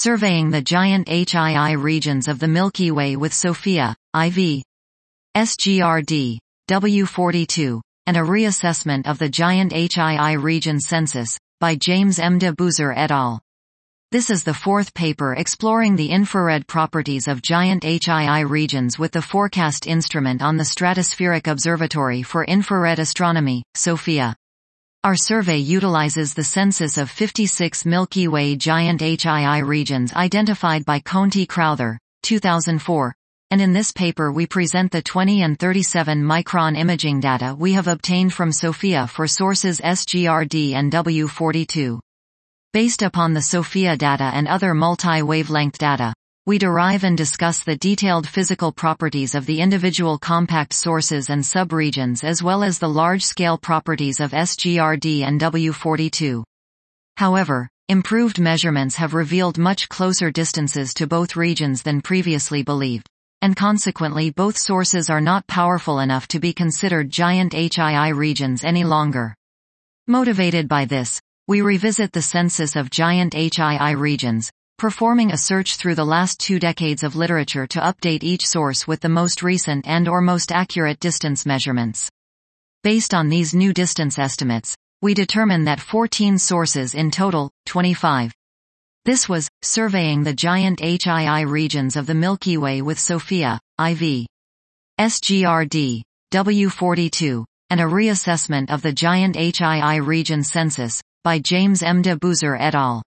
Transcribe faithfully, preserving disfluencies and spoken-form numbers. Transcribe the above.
Surveying the Giant H I I Regions of the Milky Way with SOFIA, I V. S G R D, W forty-two, and a Reassessment of the Giant H I I Region Census, by James M. de Boozer et al. This is the fourth paper exploring the infrared properties of giant H I I regions with the Forecast Instrument on the Stratospheric Observatory for Infrared Astronomy, SOFIA. Our survey utilizes the census of fifty-six Milky Way giant H I I regions identified by Conti Crowther, two thousand four, and in this paper we present the twenty and thirty-seven micron imaging data we have obtained from SOFIA for sources S G R D and W forty-two. Based upon the SOFIA data and other multi-wavelength data, we derive and discuss the detailed physical properties of the individual compact sources and subregions as well as the large-scale properties of S G R D and W forty-two. However, improved measurements have revealed much closer distances to both regions than previously believed, and consequently both sources are not powerful enough to be considered giant H I I regions any longer. Motivated by this, we revisit the census of giant H I I regions, performing a search through the last two decades of literature to update each source with the most recent and or most accurate distance measurements. Based on these new distance estimates, we determine that fourteen sources in total, twenty-five. This was, surveying the giant H I I regions of the Milky Way with SOFIA, I V. S G R D, W forty-two, and a reassessment of the giant H I I region census, by James M. de Boozer et al.